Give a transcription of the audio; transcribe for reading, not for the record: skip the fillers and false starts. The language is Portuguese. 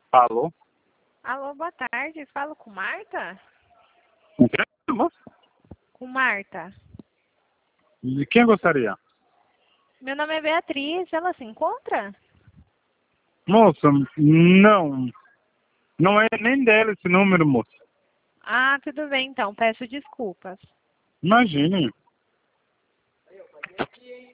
Alô? Alô, boa tarde. Falo com Marta? Com quem, moça? Com Marta. De quem gostaria? Meu nome é Beatriz. Ela se encontra? Moça, não. Não é nem dela esse número, moça. Ah, tudo bem então. Peço desculpas. Imagine.